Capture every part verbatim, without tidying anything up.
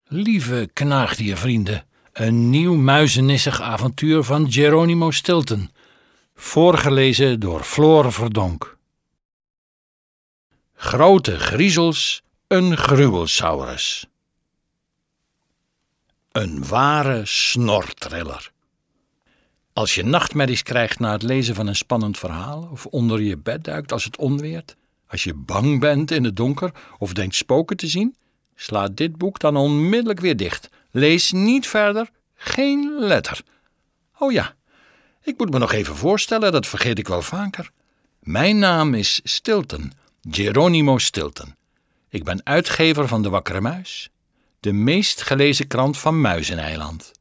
Lieve knaagdiervrienden, een nieuw muizennissig avontuur van Geronimo Stilton, voorgelezen door Floor Verdonk. Grote griezels, een gruwelsaurus. Een ware snortriller. Als je nachtmerries krijgt na het lezen van een spannend verhaal, of onder je bed duikt als het onweert, als je bang bent in het donker of denkt spoken te zien, sla dit boek dan onmiddellijk weer dicht. Lees niet verder, geen letter. Oh ja, ik moet me nog even voorstellen, dat vergeet ik wel vaker. Mijn naam is Stilton, Geronimo Stilton. Ik ben uitgever van De Wakkere Muis, de meest gelezen krant van Muizeneiland.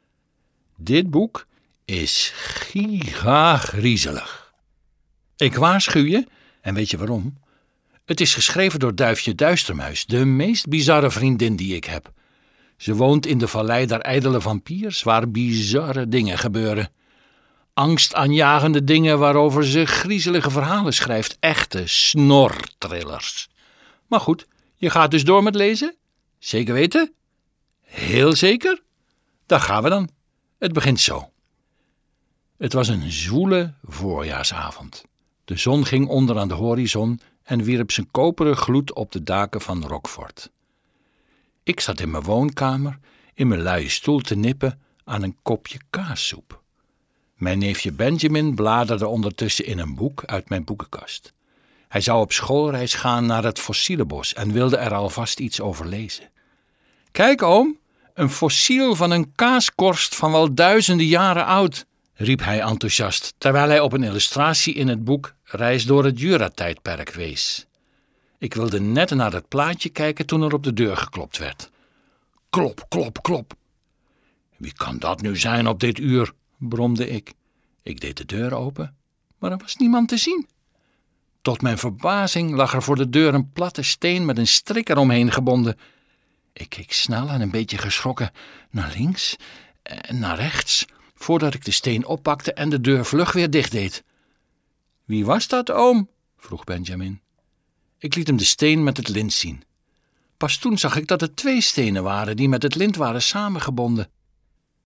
Dit boek is gigagriezelig. Ik waarschuw je, en weet je waarom? Het is geschreven door Duifje Duistermuis, de meest bizarre vriendin die ik heb. Ze woont in de vallei der ijdele vampiers, waar bizarre dingen gebeuren. Angstaanjagende dingen waarover ze griezelige verhalen schrijft, echte snortrillers. Maar goed, je gaat dus door met lezen? Zeker weten? Heel zeker? Daar gaan we dan. Het begint zo. Het was een zwoele voorjaarsavond. De zon ging onder aan de horizon en wierp zijn koperen gloed op de daken van Rockford. Ik zat in mijn woonkamer, in mijn luie stoel te nippen aan een kopje kaassoep. Mijn neefje Benjamin bladerde ondertussen in een boek uit mijn boekenkast. Hij zou op schoolreis gaan naar het fossielenbos en wilde er alvast iets over lezen. Kijk, oom, een fossiel van een kaaskorst van wel duizenden jaren oud, riep hij enthousiast, terwijl hij op een illustratie in het boek Reis door het Jura-tijdperk wees. Ik wilde net naar het plaatje kijken toen er op de deur geklopt werd. Klop, klop, klop. Wie kan dat nu zijn op dit uur, bromde ik. Ik deed de deur open, maar er was niemand te zien. Tot mijn verbazing lag er voor de deur een platte steen met een strik eromheen gebonden. Ik keek snel en een beetje geschrokken naar links en naar rechts, voordat ik de steen oppakte en de deur vlug weer dichtdeed. Wie was dat, oom? Vroeg Benjamin. Ik liet hem de steen met het lint zien. Pas toen zag ik dat het twee stenen waren die met het lint waren samengebonden.